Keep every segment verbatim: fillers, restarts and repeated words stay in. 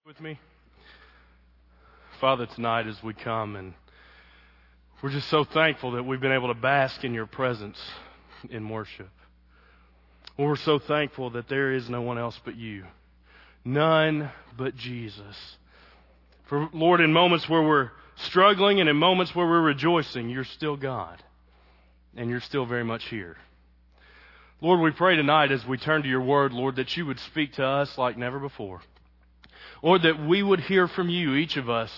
With me? Father, tonight as we come, and we're just so thankful that we've been able to bask in your presence in worship. We're so thankful that there is no one else but you. None but Jesus. For Lord, in moments where we're struggling and in moments where we're rejoicing, you're still God. And you're still very much here. Lord, we pray tonight as we turn to your word, Lord, that you would speak to us like never before. Lord, that we would hear from you, each of us,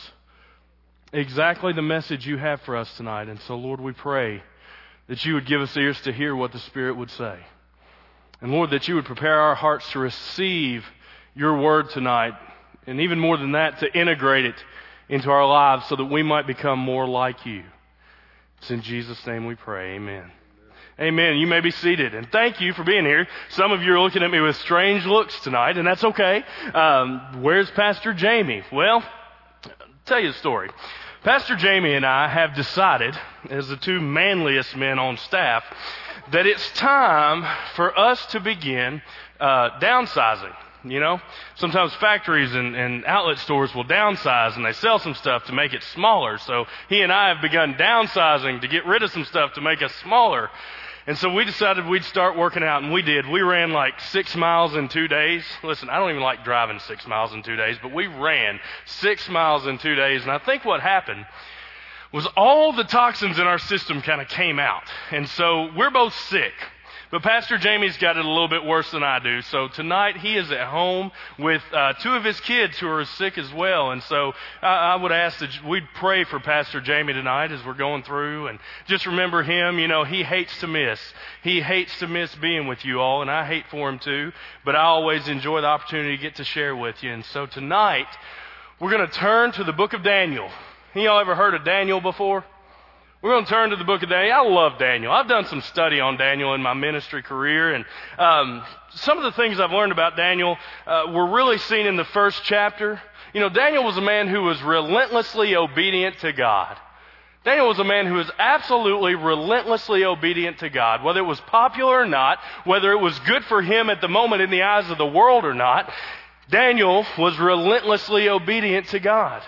exactly the message you have for us tonight. And so, Lord, we pray that you would give us ears to hear what the Spirit would say. And, Lord, that you would prepare our hearts to receive your word tonight. And even more than that, to integrate it into our lives so that we might become more like you. It's in Jesus' name we pray. Amen. Amen. You may be seated. And thank you for being here. Some of you are looking at me with strange looks tonight, and that's okay. Um, where's Pastor Jamie? Well, I'll tell you the story. Pastor Jamie and I have decided, as the two manliest men on staff, that it's time for us to begin uh, downsizing. You know, sometimes factories and, and outlet stores will downsize and they sell some stuff to make it smaller. So he and I have begun downsizing to get rid of some stuff to make us smaller. And so we decided we'd start working out, and we did. We ran like six miles in two days. Listen, I don't even like driving six miles in two days, but we ran six miles in two days. And I think what happened was all the toxins in our system kind of came out. And so we're both sick. But Pastor Jamie's got it a little bit worse than I do. So tonight he is at home with uh, two of his kids who are sick as well. And so I, I would ask that we'd pray for Pastor Jamie tonight as we're going through. And just remember him, you know, he hates to miss. He hates to miss being with you all, and I hate for him too. But I always enjoy the opportunity to get to share with you. And so tonight we're going to turn to the book of Daniel. Any of y'all ever heard of Daniel before? We're going to turn to the book of Daniel. I love Daniel. I've done some study on Daniel in my ministry career, and um, some of the things I've learned about Daniel uh, were really seen in the first chapter. You know, Daniel was a man who was relentlessly obedient to God. Daniel was a man who was absolutely relentlessly obedient to God, whether it was popular or not, whether it was good for him at the moment in the eyes of the world or not. Daniel was relentlessly obedient to God.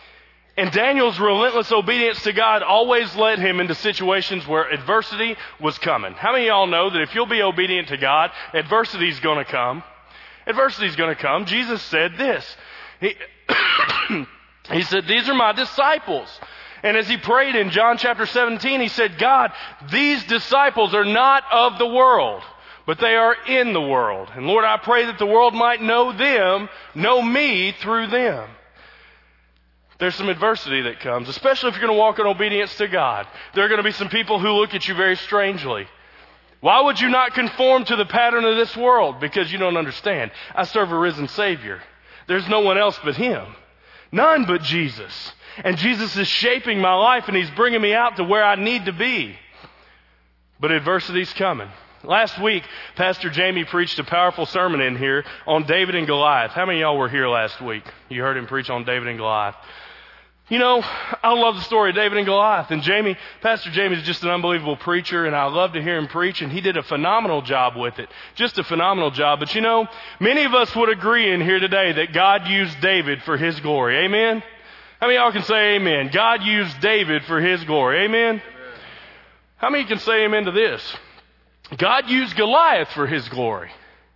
And Daniel's relentless obedience to God always led him into situations where adversity was coming. How many of y'all know that if you'll be obedient to God, adversity is going to come? Adversity is going to come. Jesus said this. He, he said, "These are my disciples." And as he prayed in John chapter seventeen, he said, "God, these disciples are not of the world, but they are in the world. And Lord, I pray that the world might know them, know me through them." There's some adversity that comes, especially if you're going to walk in obedience to God. There are going to be some people who look at you very strangely. Why would you not conform to the pattern of this world? Because you don't understand. I serve a risen Savior. There's no one else but Him. None but Jesus. And Jesus is shaping my life, and He's bringing me out to where I need to be. But adversity's coming. Last week, Pastor Jamie preached a powerful sermon in here on David and Goliath. How many of y'all were here last week? You heard him preach on David and Goliath. You know, I love the story of David and Goliath. And Jamie, Pastor Jamie is just an unbelievable preacher, and I love to hear him preach, and he did a phenomenal job with it. Just a phenomenal job. But you know, many of us would agree in here today that God used David for His glory. Amen? How many of y'all can say amen? God used David for His glory. Amen? Amen. How many can say amen to this? God used Goliath for His glory.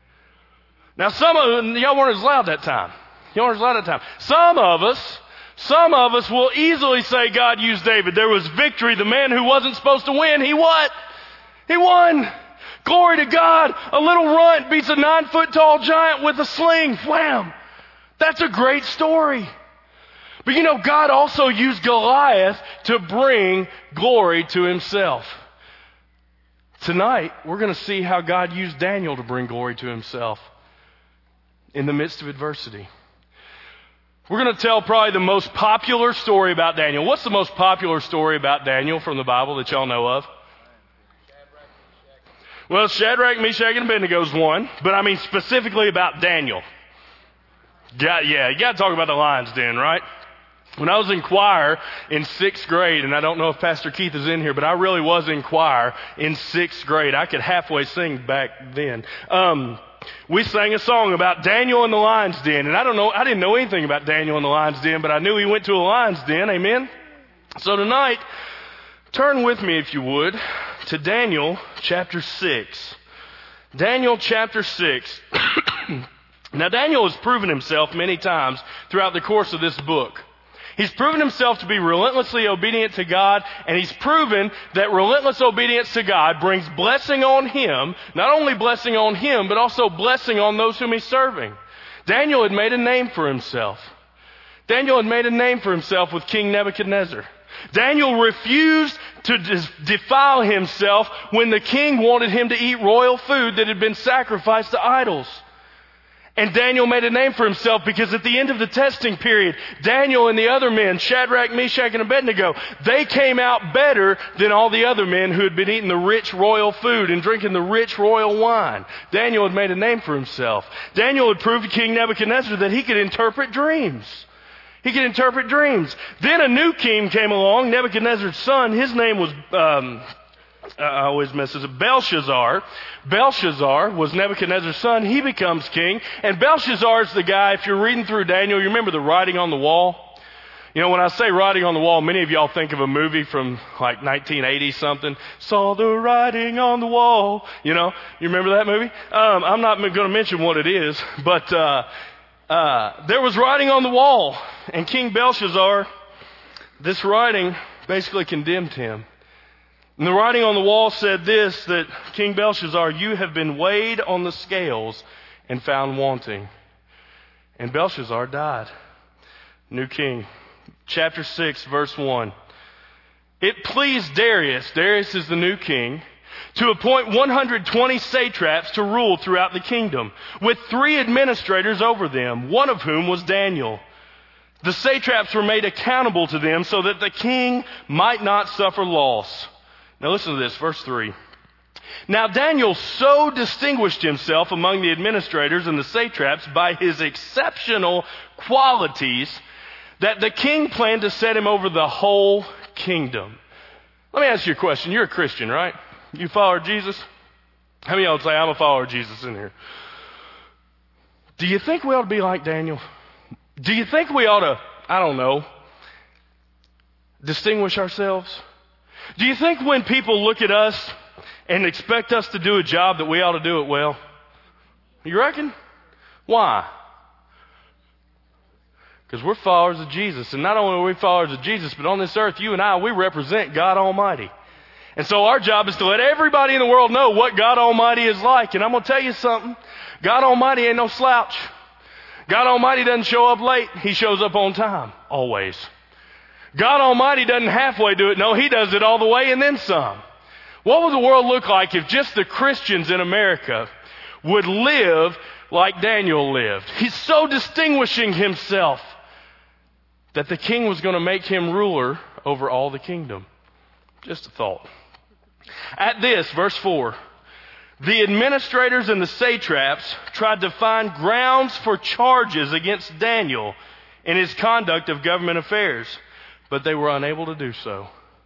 Now some of y'all weren't as loud that time. Y'all weren't as loud that time. Some of us, some of us will easily say God used David. There was victory. The man who wasn't supposed to win, he what? He won. Glory to God. A little runt beats a nine foot tall giant with a sling. Wham. That's a great story. But you know, God also used Goliath to bring glory to Himself. Tonight, we're going to see how God used Daniel to bring glory to Himself in the midst of adversity. We're going to tell probably the most popular story about Daniel. What's the most popular story about Daniel from the Bible that y'all know of? Well, Shadrach, Meshach, and Abednego is one, but I mean specifically about Daniel. Got, yeah, you got to talk about the lion's den, right? When I was in choir in sixth grade, and I don't know if Pastor Keith is in here, but I really was in choir in sixth grade. I could halfway sing back then. Um, we sang a song about Daniel in the lion's den. And I don't know, I didn't know anything about Daniel in the lion's den, but I knew he went to a lion's den. Amen? So tonight, turn with me, if you would, to Daniel chapter six. Daniel chapter six. Now, Daniel has proven himself many times throughout the course of this book. He's proven himself to be relentlessly obedient to God, and he's proven that relentless obedience to God brings blessing on him, not only blessing on him, but also blessing on those whom he's serving. Daniel had made a name for himself. Daniel had made a name for himself with King Nebuchadnezzar. Daniel refused to defile himself when the king wanted him to eat royal food that had been sacrificed to idols. And Daniel made a name for himself because at the end of the testing period, Daniel and the other men, Shadrach, Meshach, and Abednego, they came out better than all the other men who had been eating the rich royal food and drinking the rich royal wine. Daniel had made a name for himself. Daniel had proved to King Nebuchadnezzar that he could interpret dreams. He could interpret dreams. Then a new king came along, Nebuchadnezzar's son. His name was... Um, I always mess this up. Belshazzar. Belshazzar was Nebuchadnezzar's son. He becomes king. And Belshazzar is the guy, if you're reading through Daniel, you remember the writing on the wall? You know, when I say writing on the wall, many of y'all think of a movie from like nineteen eighty something. Saw the writing on the wall. You know, you remember that movie? Um, I'm not going to mention what it is, but uh, uh, there was writing on the wall. And King Belshazzar, this writing basically condemned him. And the writing on the wall said this, that King Belshazzar, you have been weighed on the scales and found wanting. And Belshazzar died. New king. Chapter six, verse one. It pleased Darius, Darius is the new king, to appoint one hundred twenty satraps to rule throughout the kingdom, with three administrators over them, one of whom was Daniel. The satraps were made accountable to them so that the king might not suffer loss. Now listen to this, verse three. Now Daniel so distinguished himself among the administrators and the satraps by his exceptional qualities that the king planned to set him over the whole kingdom. Let me ask you a question. You're a Christian, right? You follow Jesus? How many of y'all would say, I'm a follower of Jesus in here? Do you think we ought to be like Daniel? Do you think we ought to, I don't know, distinguish ourselves? Do you think when people look at us and expect us to do a job that we ought to do it well? You reckon? Why? Because we're followers of Jesus. And not only are we followers of Jesus, but on this earth, you and I, we represent God Almighty. And so our job is to let everybody in the world know what God Almighty is like. And I'm going to tell you something. God Almighty ain't no slouch. God Almighty doesn't show up late. He shows up on time. Always. God Almighty doesn't halfway do it. No, He does it all the way and then some. What would the world look like if just the Christians in America would live like Daniel lived? He's so distinguishing himself that the king was going to make him ruler over all the kingdom. Just a thought. At this, verse four, the administrators and the satraps tried to find grounds for charges against Daniel in his conduct of government affairs, but they were unable to do so.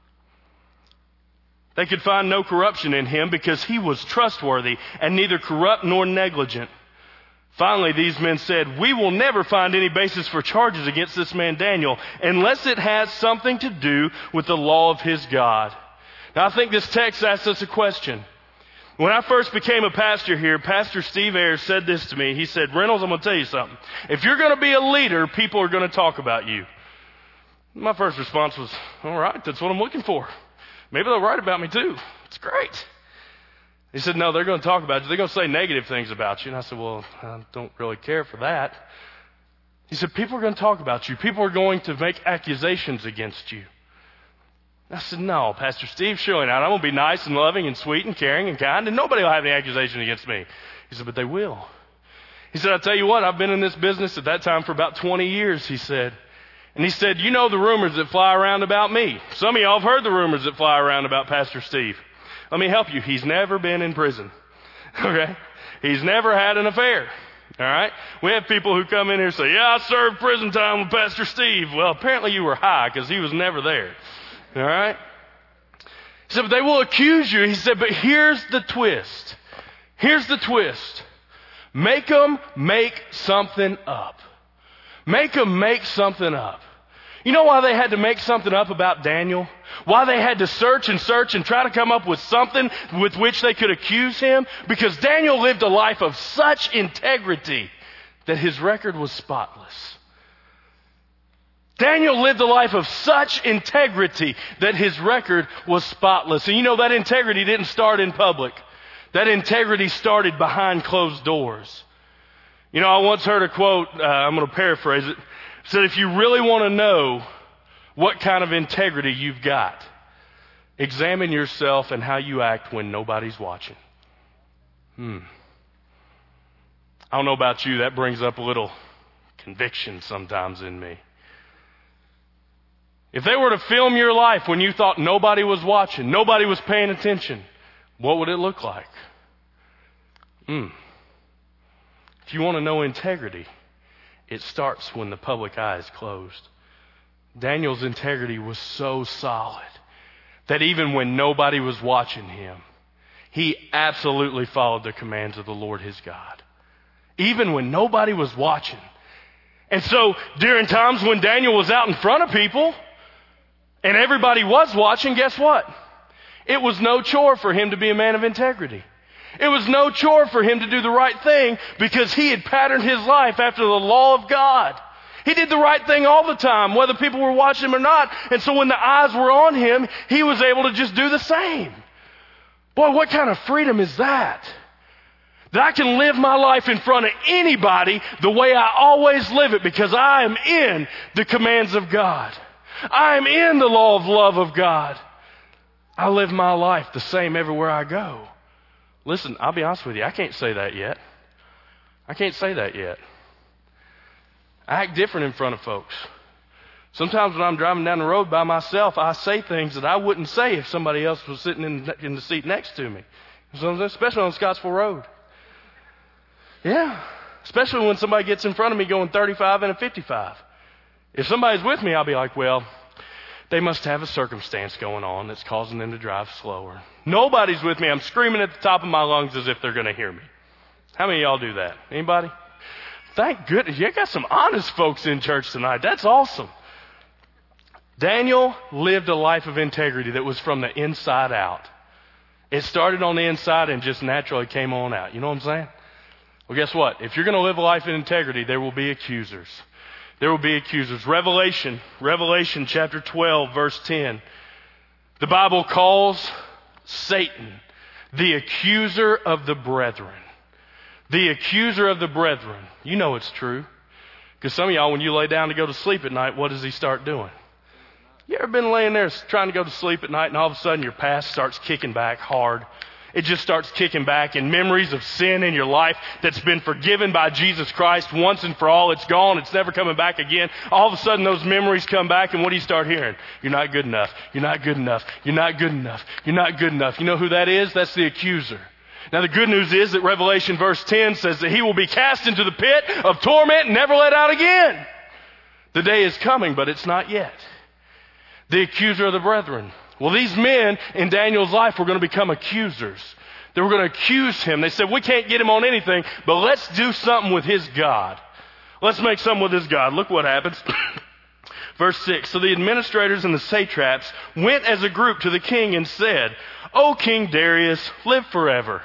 They could find no corruption in him because he was trustworthy and neither corrupt nor negligent. Finally, these men said, we will never find any basis for charges against this man Daniel unless it has something to do with the law of his God. Now, I think this text asks us a question. When I first became a pastor here, Pastor Steve Ayers said this to me. He said, Reynolds, I'm going to tell you something. If you're going to be a leader, people are going to talk about you. My first response was, all right, that's what I'm looking for. Maybe they'll write about me too. It's great. He said, no, they're going to talk about you. They're going to say negative things about you. And I said, well, I don't really care for that. He said, people are going to talk about you. People are going to make accusations against you. I said, no, Pastor Steve, surely not. I'm going to be nice and loving and sweet and caring and kind, and nobody will have any accusation against me. He said, but they will. He said, I'll tell you what, I've been in this business at that time for about twenty years, he said. And he said, you know the rumors that fly around about me. Some of y'all have heard the rumors that fly around about Pastor Steve. Let me help you. He's never been in prison. Okay? He's never had an affair. All right? We have people who come in here and say, yeah, I served prison time with Pastor Steve. Well, apparently you were high because he was never there. All right? He said, but they will accuse you. He said, but here's the twist. Here's the twist. Make them make something up. Make them make something up. You know why they had to make something up about Daniel? Why they had to search and search and try to come up with something with which they could accuse him? Because Daniel lived a life of such integrity that his record was spotless. Daniel lived a life of such integrity that his record was spotless. And you know, that integrity didn't start in public. That integrity started behind closed doors. You know, I once heard a quote, uh, I'm going to paraphrase it. It said, if you really want to know what kind of integrity you've got, examine yourself and how you act when nobody's watching. Hmm. I don't know about you, that brings up a little conviction sometimes in me. If they were to film your life when you thought nobody was watching, nobody was paying attention, what would it look like? Hmm. If you want to know integrity, it starts when the public eye is closed. Daniel's integrity was so solid that even when nobody was watching him, he absolutely followed the commands of the Lord his God. Even when nobody was watching. And so during times when Daniel was out in front of people and everybody was watching, guess what? It was no chore for him to be a man of integrity. It was no chore for him to do the right thing because he had patterned his life after the law of God. He did the right thing all the time, whether people were watching him or not. And so when the eyes were on him, he was able to just do the same. Boy, what kind of freedom is that? That I can live my life in front of anybody the way I always live it because I am in the commands of God. I am in the law of love of God. I live my life the same everywhere I go. Listen, I'll be honest with you. I can't say that yet. I can't say that yet. I act different in front of folks. Sometimes when I'm driving down the road by myself, I say things that I wouldn't say if somebody else was sitting in, in the seat next to me. Especially on Scottsville Road. Yeah. Especially when somebody gets in front of me going thirty-five and a fifty-five. If somebody's with me, I'll be like, well, they must have a circumstance going on that's causing them to drive slower. Nobody's with me. I'm screaming at the top of my lungs as if they're going to hear me. How many of y'all do that? Anybody? Thank goodness. You got some honest folks in church tonight. That's awesome. Daniel lived a life of integrity that was from the inside out. It started on the inside and just naturally came on out. You know what I'm saying? Well, guess what? If you're going to live a life in integrity, there will be accusers. There will be accusers. Revelation, Revelation chapter twelve, verse ten. The Bible calls Satan the accuser of the brethren. The accuser of the brethren. You know it's true. Because some of y'all, when you lay down to go to sleep at night, what does he start doing? You ever been laying there trying to go to sleep at night and all of a sudden your past starts kicking back hard? It just starts kicking back, and memories of sin in your life that's been forgiven by Jesus Christ once and for all. It's gone. It's never coming back again. All of a sudden those memories come back, and what do you start hearing? You're not good enough. You're not good enough. You're not good enough. You're not good enough. You know who that is? That's the accuser. Now the good news is that Revelation verse ten says that he will be cast into the pit of torment and never let out again. The day is coming, but it's not yet. The accuser of the brethren. Well, these men in Daniel's life were going to become accusers. They were going to accuse him. They said, we can't get him on anything, but let's do something with his God. Let's make something with his God. Look what happens. Verse six. So the administrators and the satraps went as a group to the king and said, O King Darius, live forever.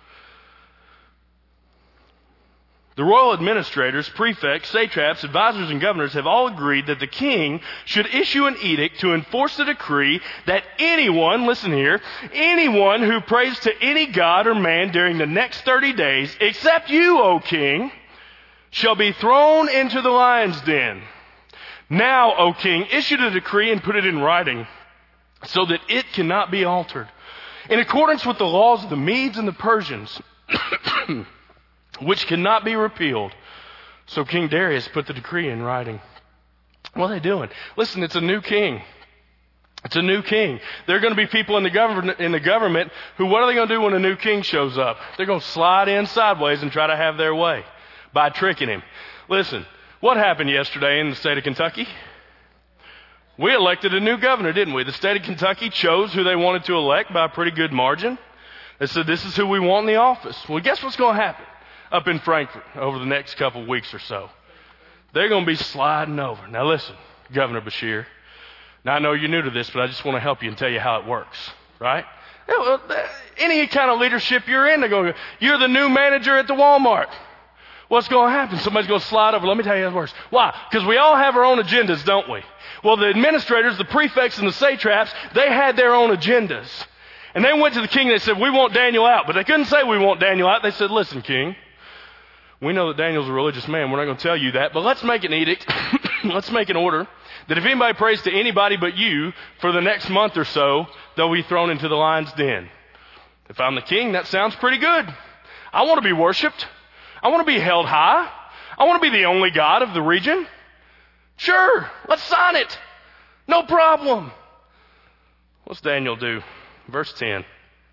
The royal administrators, prefects, satraps, advisors, and governors have all agreed that the king should issue an edict to enforce the decree that anyone, listen here, anyone who prays to any god or man during the next thirty days, except you, O king, shall be thrown into the lion's den. Now, O king, issue the decree and put it in writing so that it cannot be altered. In accordance with the laws of the Medes and the Persians, which cannot be repealed. So King Darius put the decree in writing. What are they doing? Listen, it's a new king. It's a new king. There are going to be people in the government, in the government who, what are they going to do when a new king shows up? They're going to slide in sideways and try to have their way by tricking him. Listen, what happened yesterday in the state of Kentucky? We elected a new governor, didn't we? The state of Kentucky chose who they wanted to elect by a pretty good margin. They said, this is who we want in the office. Well, guess what's going to happen? up in Frankfurt over the next couple of weeks or so. They're going to be sliding over. Now listen, Governor Beshear. Now I know you're new to this, but I just want to help you and tell you how it works, right? Any kind of leadership you're in, they're going, you're the new manager at the Walmart. What's going to happen? Somebody's going to slide over. Let me tell you how it works. Why? Because we all have our own agendas, don't we? Well, the administrators, the prefects, and the satraps, they had their own agendas. And they went to the king and they said, we want Daniel out. But they couldn't say we want Daniel out. They said, listen, king, we know that Daniel's a religious man. We're not going to tell you that. But let's make an edict. Let's make an order that if anybody prays to anybody but you for the next month or so, they'll be thrown into the lion's den. If I'm the king, that sounds pretty good. I want to be worshiped. I want to be held high. I want to be the only God of the region. Sure, let's sign it. No problem. What's Daniel do? Verse ten.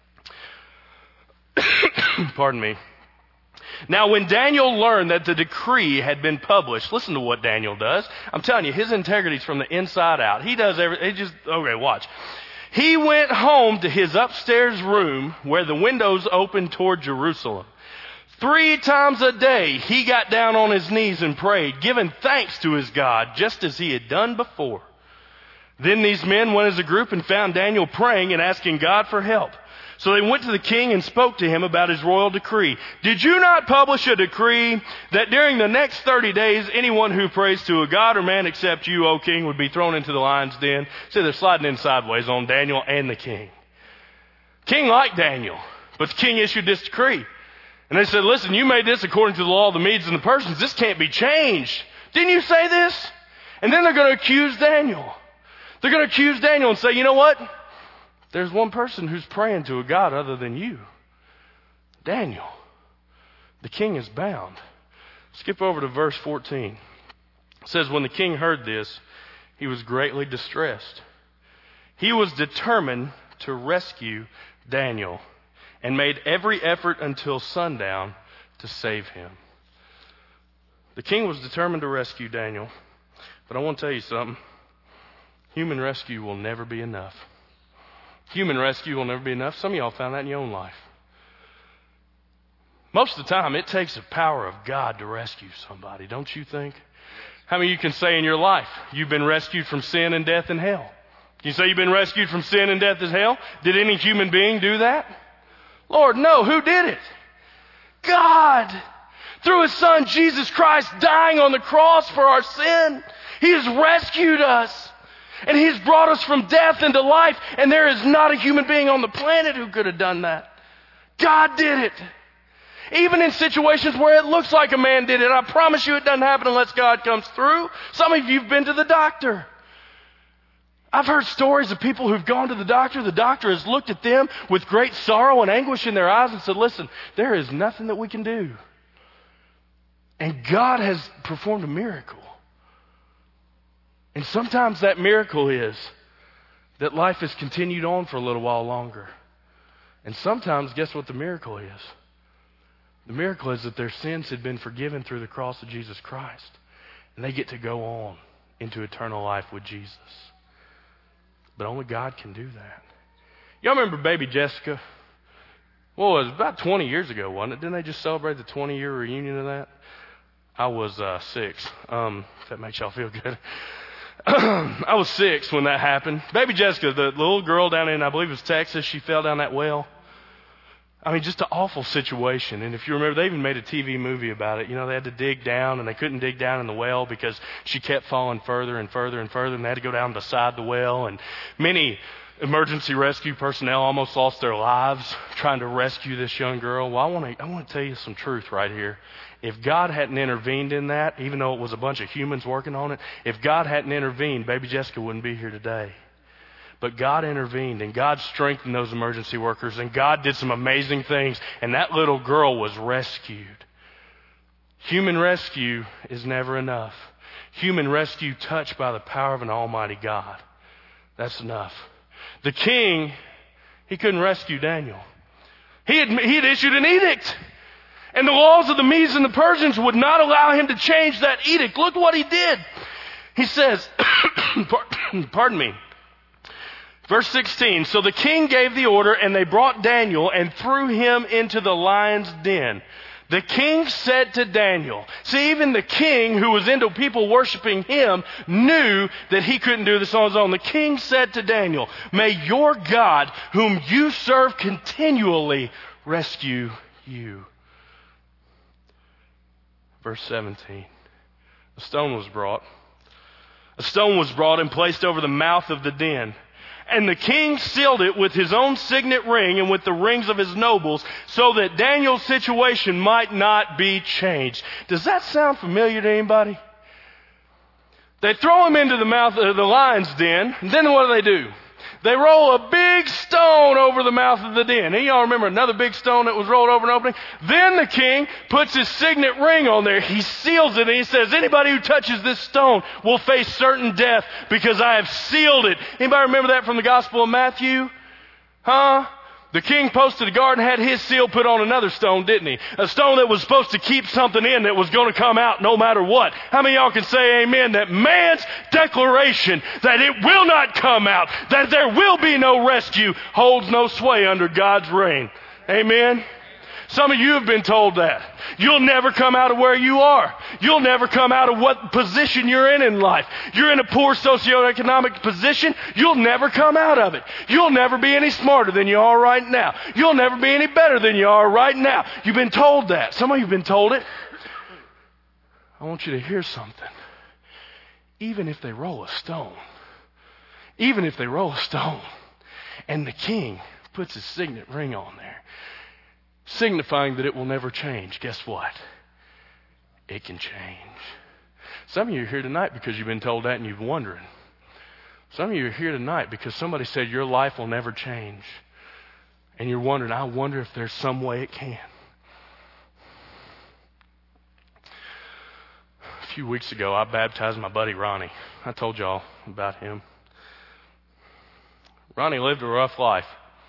Pardon me. Now when Daniel learned that the decree had been published, listen to what Daniel does. I'm telling you, his integrity is from the inside out. He does everything. He just, okay, watch. He went home to his upstairs room where the windows opened toward Jerusalem. Three times a day, he got down on his knees and prayed, giving thanks to his God, just as he had done before. Then these men went as a group and found Daniel praying and asking God for help. So they went to the king and spoke to him about his royal decree. Did you not publish a decree that during the next thirty days, anyone who prays to a god or man except you, O king, would be thrown into the lion's den? See, they're sliding in sideways on Daniel and the king. King liked Daniel, but the king issued this decree. And they said, listen, you made this according to the law of the Medes and the Persians. This can't be changed. Didn't you say this? And then they're going to accuse Daniel. They're going to accuse Daniel and say, you know what? There's one person who's praying to a God other than you. Daniel. The king is bound. Skip over to verse fourteen. It says, when the king heard this, he was greatly distressed. He was determined to rescue Daniel and made every effort until sundown to save him. The king was determined to rescue Daniel. But I want to tell you something. Human rescue will never be enough. Human rescue will never be enough. Some of y'all found that in your own life. Most of the time, it takes the power of God to rescue somebody, don't you think? How many of you can say in your life, you've been rescued from sin and death and hell? Can you say you've been rescued from sin and death and hell? Did any human being do that? Lord, no. Who did it? God. Through His Son, Jesus Christ, dying on the cross for our sin. He has rescued us. And He's brought us from death into life. And there is not a human being on the planet who could have done that. God did it. Even in situations where it looks like a man did it. I promise you it doesn't happen unless God comes through. Some of you have been to the doctor. I've heard stories of people who've gone to the doctor. The doctor has looked at them with great sorrow and anguish in their eyes and said, listen, there is nothing that we can do. And God has performed a miracle. And sometimes that miracle is that life has continued on for a little while longer. And sometimes, guess what the miracle is? The miracle is that their sins had been forgiven through the cross of Jesus Christ. And they get to go on into eternal life with Jesus. But only God can do that. Y'all remember baby Jessica? Well, it was about twenty years ago, wasn't it? Didn't they just celebrate the twenty-year reunion of that? I was uh, six. Um, if that makes y'all feel good. I was six when that happened. Baby Jessica, the little girl down in, I believe it was Texas, she fell down that well. I mean, just an awful situation. And if you remember, they even made a T V movie about it. You know, they had to dig down, and they couldn't dig down in the well because she kept falling further and further and further, and they had to go down beside the well. And many emergency rescue personnel almost lost their lives trying to rescue this young girl. Well, I want to I want to tell you some truth right here. If God hadn't intervened in that, even though it was a bunch of humans working on it, if God hadn't intervened, baby Jessica wouldn't be here today. But God intervened, and God strengthened those emergency workers, and God did some amazing things, and that little girl was rescued. Human rescue is never enough. Human rescue touched by the power of an almighty God. That's enough. The king, he couldn't rescue Daniel. He had, he had issued an edict. And the laws of the Medes and the Persians would not allow him to change that edict. Look what he did. He says, pardon me. Verse sixteen, so the king gave the order, and they brought Daniel and threw him into the lion's den. The king said to Daniel, see, even the king who was into people worshiping him knew that he couldn't do this on his own. The king said to Daniel, may your God, whom you serve continually, rescue you. Verse seventeen. A stone was brought. A stone was brought and placed over the mouth of the den. And the king sealed it with his own signet ring and with the rings of his nobles, so that Daniel's situation might not be changed. Does that sound familiar to anybody? They throw him into the mouth of the lion's den, and then what do they do? They roll a big stone over the mouth of the den. And y'all remember another big stone that was rolled over an opening? Then the king puts his signet ring on there. He seals it and he says, anybody who touches this stone will face certain death because I have sealed it. Anybody remember that from the Gospel of Matthew? Huh? The king posted a guard and had his seal put on another stone, didn't he? A stone that was supposed to keep something in that was going to come out no matter what. How many of y'all can say amen that man's declaration that it will not come out, that there will be no rescue, holds no sway under God's reign? Amen? Some of you have been told that. You'll never come out of where you are. You'll never come out of what position you're in in life. You're in a poor socioeconomic position. You'll never come out of it. You'll never be any smarter than you are right now. You'll never be any better than you are right now. You've been told that. Some of you have been told it. I want you to hear something. Even if they roll a stone, even if they roll a stone, and the king puts his signet ring on there, signifying that it will never change, guess what? It can change. Some of you are here tonight because you've been told that and you've been wondering. Some of you are here tonight because somebody said your life will never change. And you're wondering, I wonder if there's some way it can. A few weeks ago, I baptized my buddy Ronnie. I told y'all about him. Ronnie lived a rough life.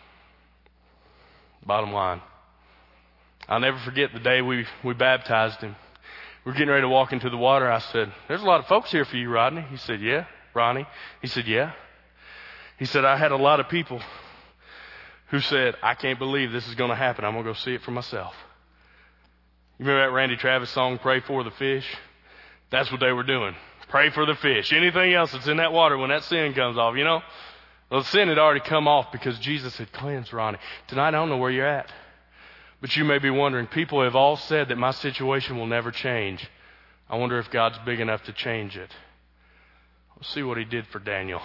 Bottom line. I'll never forget the day we, we baptized him. We were getting ready to walk into the water. I said, there's a lot of folks here for you, Rodney. He said, yeah. Ronnie? He said, yeah. He said, I had a lot of people who said, I can't believe this is going to happen. I'm going to go see it for myself. You remember that Randy Travis song, Pray for the Fish? That's what they were doing. Pray for the fish. Anything else that's in that water when that sin comes off, you know? Well, the sin had already come off because Jesus had cleansed Ronnie. Tonight, I don't know where you're at. But you may be wondering, people have all said that my situation will never change. I wonder if God's big enough to change it. We'll see what he did for Daniel.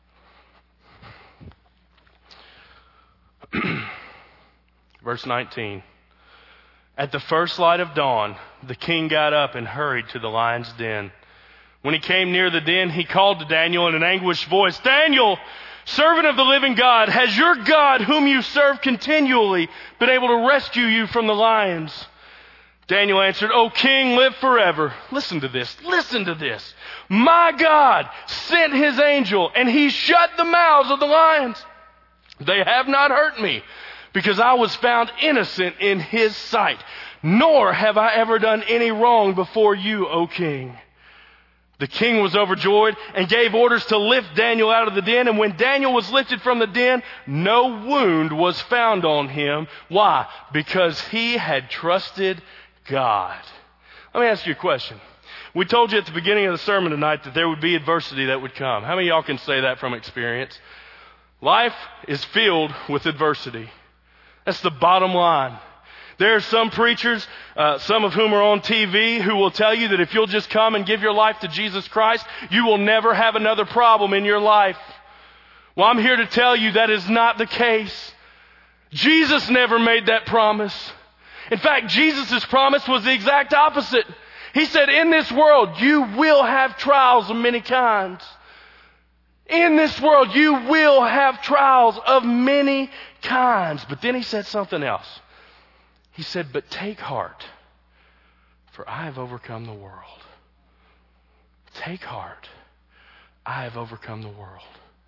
Verse nineteen. At the first light of dawn, the king got up and hurried to the lion's den. When he came near the den, he called to Daniel in an anguished voice, Daniel, servant of the living God, has your God, whom you serve continually, been able to rescue you from the lions? Daniel answered, O king, live forever. Listen to this. Listen to this. My God sent his angel, and he shut the mouths of the lions. They have not hurt me, because I was found innocent in his sight. Nor have I ever done any wrong before you, O king. The king was overjoyed and gave orders to lift Daniel out of the den. And when Daniel was lifted from the den, no wound was found on him. Why? Because he had trusted God. Let me ask you a question. We told you at the beginning of the sermon tonight that there would be adversity that would come. How many of y'all can say that from experience? Life is filled with adversity. That's the bottom line. There are some preachers, uh, some of whom are on T V, who will tell you that if you'll just come and give your life to Jesus Christ, you will never have another problem in your life. Well, I'm here to tell you that is not the case. Jesus never made that promise. In fact, Jesus' promise was the exact opposite. He said, in this world, you will have trials of many kinds. In this world, you will have trials of many kinds. But then he said something else. He said, but take heart, for I have overcome the world. Take heart, I have overcome the world.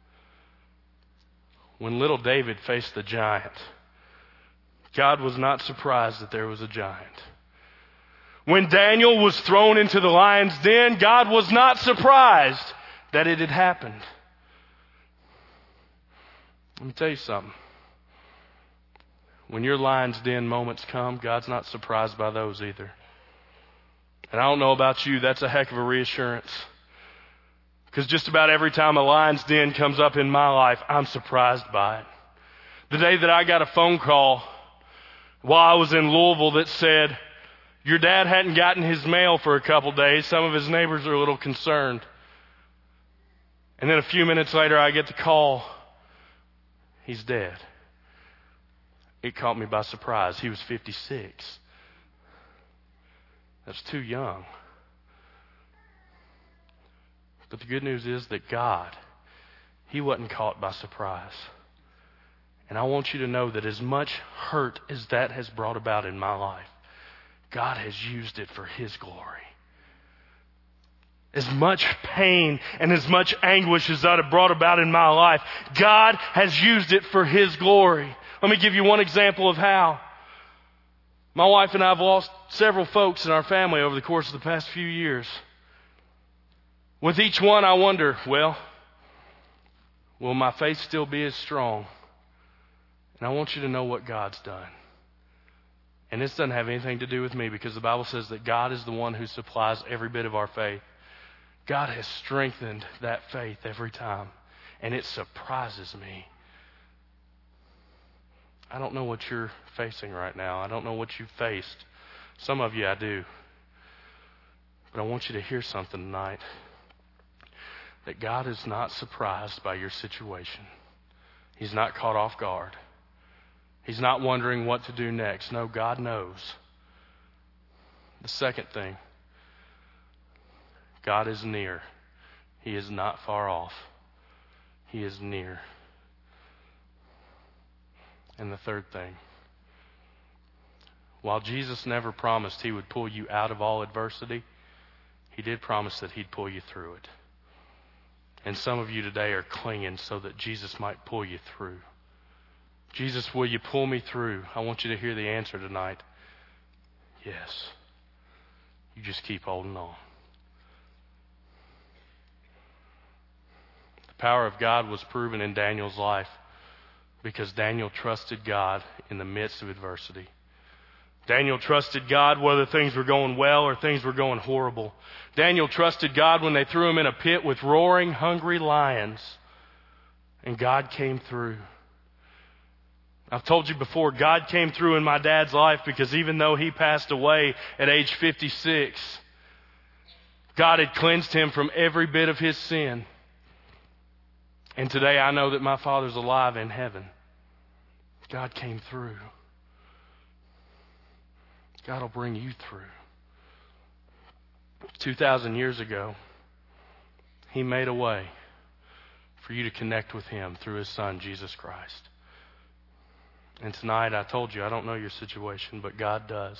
When little David faced the giant, God was not surprised that there was a giant. When Daniel was thrown into the lion's den, God was not surprised that it had happened. Let me tell you something. when your lion's den moments come, God's not surprised by those either. And I don't know about you, that's a heck of a reassurance. Because just about every time a lion's den comes up in my life, I'm surprised by it. The day that I got a phone call while I was in Louisville that said, your dad hadn't gotten his mail for a couple days. Some of his neighbors are a little concerned. And then a few minutes later, I get the call. He's dead. It caught me by surprise. He was fifty-six. That's too young. But the good news is that God, He wasn't caught by surprise. And I want you to know that as much hurt as that has brought about in my life, God has used it for His glory. As much pain and as much anguish as that have brought about in my life, God has used it for His glory. Let me give you one example of how. My wife and I have lost several folks in our family over the course of the past few years. With each one, I wonder, well, will my faith still be as strong? And I want you to know what God's done. And this doesn't have anything to do with me, because the Bible says that God is the one who supplies every bit of our faith. God has strengthened that faith every time, and it surprises me. I don't know what you're facing right now. I don't know what you've faced. Some of you I do. But I want you to hear something tonight. That God is not surprised by your situation. He's not caught off guard. He's not wondering what to do next. No, God knows. The second thing, God is near. He is not far off. He is near. And the third thing, while Jesus never promised He would pull you out of all adversity, He did promise that He'd pull you through it. And some of you today are clinging so that Jesus might pull you through. Jesus, will you pull me through? I want you to hear the answer tonight. Yes. You just keep holding on. The power of God was proven in Daniel's life because Daniel trusted God in the midst of adversity. Daniel trusted God whether things were going well or things were going horrible. Daniel trusted God when they threw him in a pit with roaring, hungry lions. And God came through. I've told you before, God came through in my dad's life because even though he passed away at age fifty-six, God had cleansed him from every bit of his sin. And today I know that my father's alive in heaven. God came through. God will bring you through. two thousand years ago, He made a way for you to connect with Him through His Son, Jesus Christ. And tonight, I told you, I don't know your situation, but God does.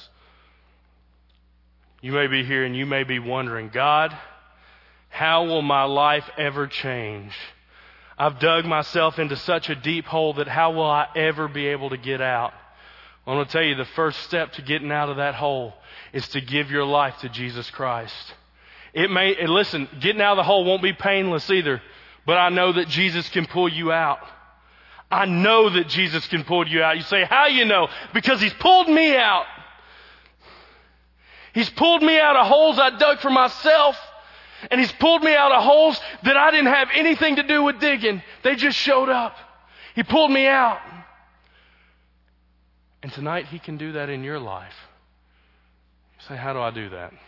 You may be here and you may be wondering, God, how will my life ever change? I've dug myself into such a deep hole that how will I ever be able to get out? I want to tell you the first step to getting out of that hole is to give your life to Jesus Christ. It may, and listen, getting out of the hole won't be painless either, but I know that Jesus can pull you out. I know that Jesus can pull you out. You say, how you know? Because He's pulled me out. He's pulled me out of holes I dug for myself. And He's pulled me out of holes that I didn't have anything to do with digging. They just showed up. He pulled me out. And tonight He can do that in your life. You say, how do I do that?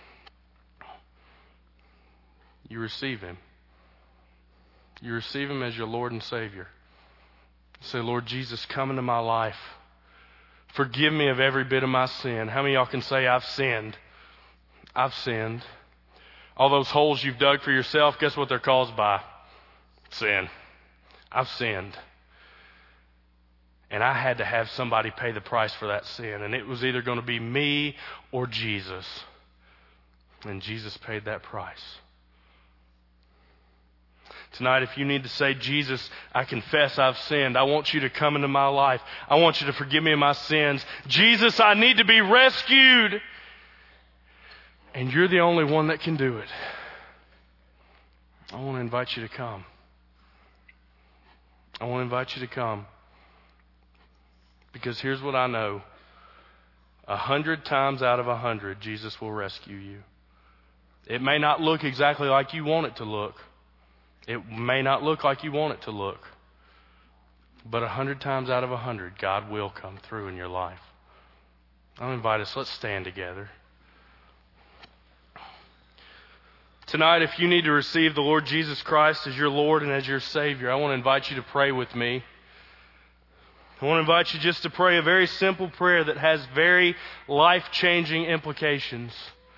You receive Him. You receive Him as your Lord and Savior. You say, Lord Jesus, come into my life. Forgive me of every bit of my sin. How many of y'all can say, I've sinned? I've sinned. All those holes you've dug for yourself, guess what they're caused by? Sin. I've sinned. And I had to have somebody pay the price for that sin. And it was either going to be me or Jesus. And Jesus paid that price. Tonight, if you need to say, Jesus, I confess I've sinned. I want you to come into my life. I want you to forgive me of my sins. Jesus, I need to be rescued. And you're the only one that can do it. I want to invite you to come. I want to invite you to come. Because here's what I know. A hundred times out of a hundred, Jesus will rescue you. It may not look exactly like you want it to look. It may not look like you want it to look. But a hundred times out of a hundred, God will come through in your life. I'll invite us, let's stand together. Tonight, if you need to receive the Lord Jesus Christ as your Lord and as your Savior, I want to invite you to pray with me. I want to invite you just to pray a very simple prayer that has very life-changing implications.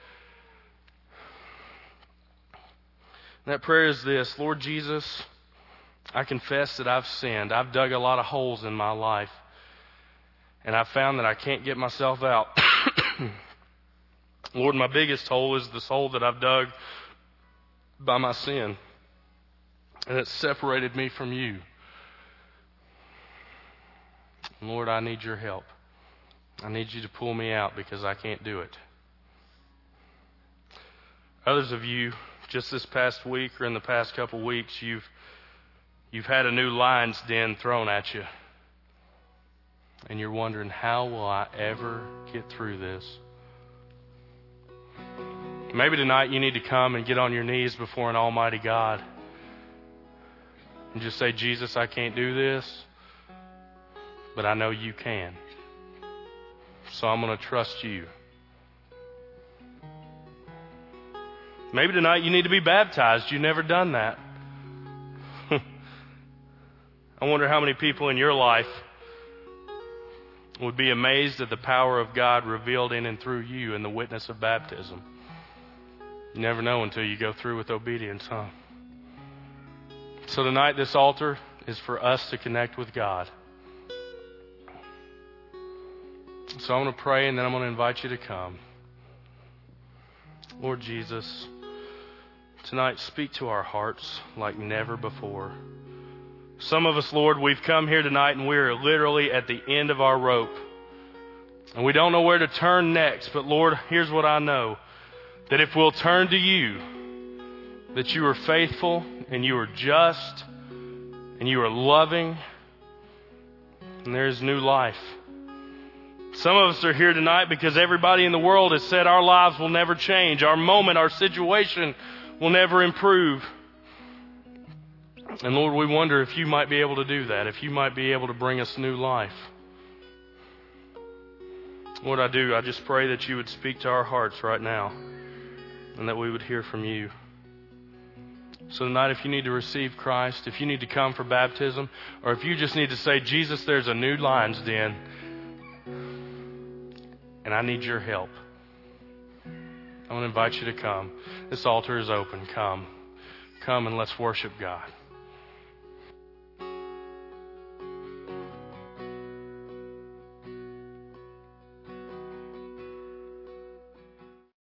And that prayer is this: Lord Jesus, I confess that I've sinned. I've dug a lot of holes in my life. And I've found that I can't get myself out. Lord, my biggest hole is this hole that I've dug by my sin. And it's separated me from you. Lord, I need your help. I need you to pull me out because I can't do it. Others of you, just this past week or in the past couple weeks, you've you've had a new lion's den thrown at you. And you're wondering, how will I ever get through this? Maybe tonight you need to come and get on your knees before an almighty God. And just say, Jesus, I can't do this, but I know you can. So I'm going to trust you. Maybe tonight you need to be baptized. You've never done that. I wonder how many people in your life would be amazed at the power of God revealed in and through you in the witness of baptism. You never know until you go through with obedience, huh? So tonight this altar is for us to connect with God. So I'm going to pray and then I'm going to invite you to come. Lord Jesus, tonight speak to our hearts like never before. Some of us, Lord, we've come here tonight and we're literally at the end of our rope. And we don't know where to turn next. But Lord, here's what I know. That if we'll turn to you, that you are faithful and you are just and you are loving and there is new life. Some of us are here tonight because everybody in the world has said our lives will never change. Our moment, our situation will never improve. And Lord, we wonder if you might be able to do that, if you might be able to bring us new life. Lord, I do. I just pray that you would speak to our hearts right now and that we would hear from you. So tonight, if you need to receive Christ, if you need to come for baptism, or if you just need to say, Jesus, there's a new lion's den, and I need your help, I want to invite you to come. This altar is open. Come. Come and let's worship God.